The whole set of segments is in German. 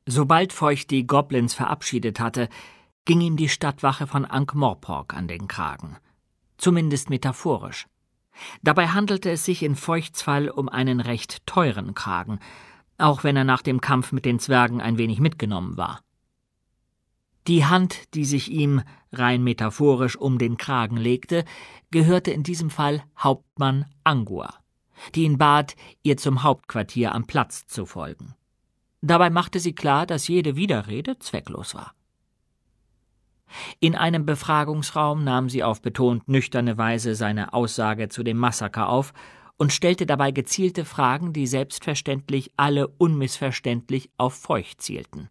Sobald Feucht die Goblins verabschiedet hatte, ging ihm die Stadtwache von Ankh-Morpork an den Kragen. Zumindest metaphorisch. Dabei handelte es sich in Feuchts Fall um einen recht teuren Kragen, auch wenn er nach dem Kampf mit den Zwergen ein wenig mitgenommen war. Die Hand, die sich ihm, rein metaphorisch, um den Kragen legte, gehörte in diesem Fall Hauptmann Angua, die ihn bat, ihr zum Hauptquartier am Platz zu folgen. Dabei machte sie klar, dass jede Widerrede zwecklos war. In einem Befragungsraum nahm sie auf betont nüchterne Weise seine Aussage zu dem Massaker auf und stellte dabei gezielte Fragen, die selbstverständlich alle unmissverständlich auf Feucht zielten.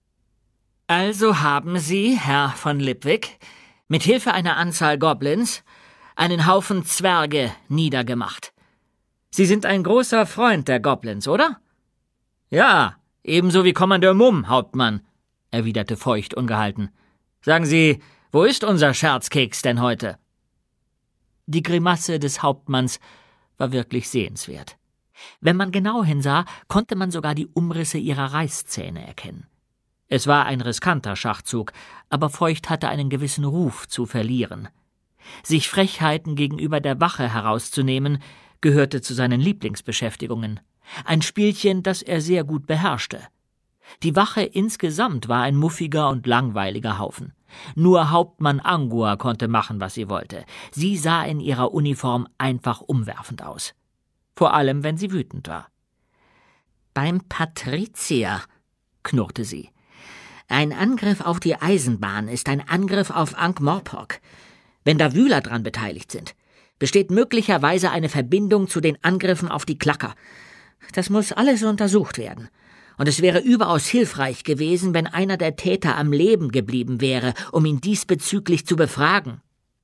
»Also haben Sie, Herr von Lipwig, mit Hilfe einer Anzahl Goblins einen Haufen Zwerge niedergemacht. Sie sind ein großer Freund der Goblins, oder?« »Ja, ebenso wie Kommandeur Mumm, Hauptmann«, erwiderte Feucht ungehalten. »Sagen Sie, wo ist unser Scherzkeks denn heute?« Die Grimasse des Hauptmanns war wirklich sehenswert. Wenn man genau hinsah, konnte man sogar die Umrisse ihrer Reißzähne erkennen. Es war ein riskanter Schachzug, aber Feucht hatte einen gewissen Ruf zu verlieren. Sich Frechheiten gegenüber der Wache herauszunehmen, gehörte zu seinen Lieblingsbeschäftigungen. Ein Spielchen, das er sehr gut beherrschte. Die Wache insgesamt war ein muffiger und langweiliger Haufen. Nur Hauptmann Angua konnte machen, was sie wollte. Sie sah in ihrer Uniform einfach umwerfend aus. Vor allem, wenn sie wütend war. »Beim Patrizier«, knurrte sie. »Ein Angriff auf die Eisenbahn ist ein Angriff auf Ankh-Morpork. Wenn da Wühler dran beteiligt sind, besteht möglicherweise eine Verbindung zu den Angriffen auf die Klacker. Das muss alles untersucht werden. Und es wäre überaus hilfreich gewesen, wenn einer der Täter am Leben geblieben wäre, um ihn diesbezüglich zu befragen.«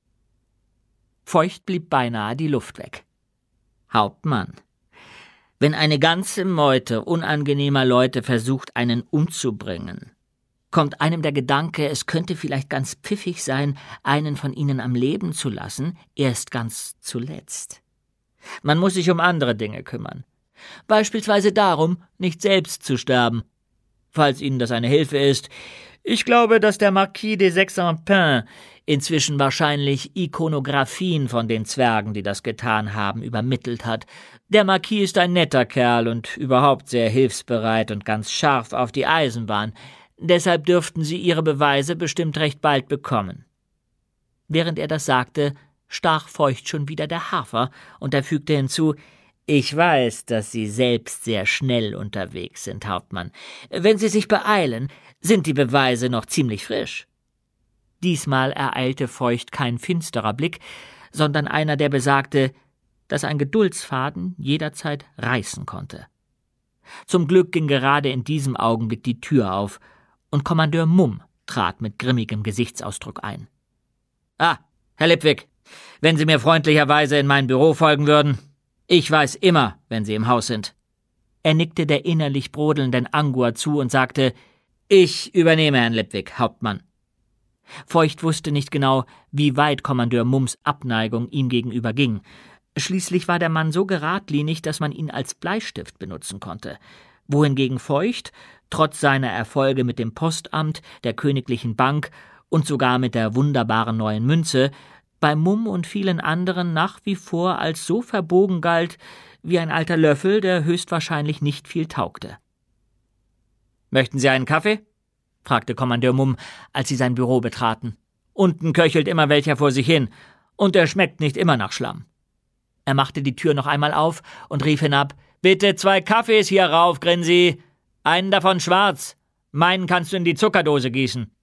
Feucht blieb beinahe die Luft weg. »Hauptmann, wenn eine ganze Meute unangenehmer Leute versucht, einen umzubringen, kommt einem der Gedanke, es könnte vielleicht ganz pfiffig sein, einen von ihnen am Leben zu lassen, erst ganz zuletzt. Man muss sich um andere Dinge kümmern. Beispielsweise darum, nicht selbst zu sterben. Falls Ihnen das eine Hilfe ist. Ich glaube, dass der Marquis de Sexampin inzwischen wahrscheinlich Ikonographien von den Zwergen, die das getan haben, übermittelt hat. Der Marquis ist ein netter Kerl und überhaupt sehr hilfsbereit und ganz scharf auf die Eisenbahn. Deshalb dürften Sie Ihre Beweise bestimmt recht bald bekommen.« Während er das sagte, stach Feucht schon wieder der Hafer, und er fügte hinzu: »Ich weiß, dass Sie selbst sehr schnell unterwegs sind, Hauptmann. Wenn Sie sich beeilen, sind die Beweise noch ziemlich frisch.« Diesmal ereilte Feucht kein finsterer Blick, sondern einer, der besagte, dass ein Geduldsfaden jederzeit reißen konnte. Zum Glück ging gerade in diesem Augenblick die Tür auf, und Kommandeur Mumm trat mit grimmigem Gesichtsausdruck ein. »Ah, Herr Lipwig, wenn Sie mir freundlicherweise in mein Büro folgen würden. Ich weiß immer, wenn Sie im Haus sind.« Er nickte der innerlich brodelnden Angua zu und sagte: »Ich übernehme Herrn Lipwig, Hauptmann.« Feucht wusste nicht genau, wie weit Kommandeur Mumms Abneigung ihm gegenüber ging. Schließlich war der Mann so geradlinig, dass man ihn als Bleistift benutzen konnte, wohingegen Feucht, trotz seiner Erfolge mit dem Postamt, der Königlichen Bank und sogar mit der wunderbaren neuen Münze, bei Mumm und vielen anderen nach wie vor als so verbogen galt, wie ein alter Löffel, der höchstwahrscheinlich nicht viel taugte. »Möchten Sie einen Kaffee?« fragte Kommandeur Mumm, als sie sein Büro betraten. »Unten köchelt immer welcher vor sich hin, und er schmeckt nicht immer nach Schlamm.« Er machte die Tür noch einmal auf und rief hinab: »Bitte 2 Kaffees hier rauf, Grinsi. Einen davon schwarz. Meinen kannst du in die Zuckerdose gießen.«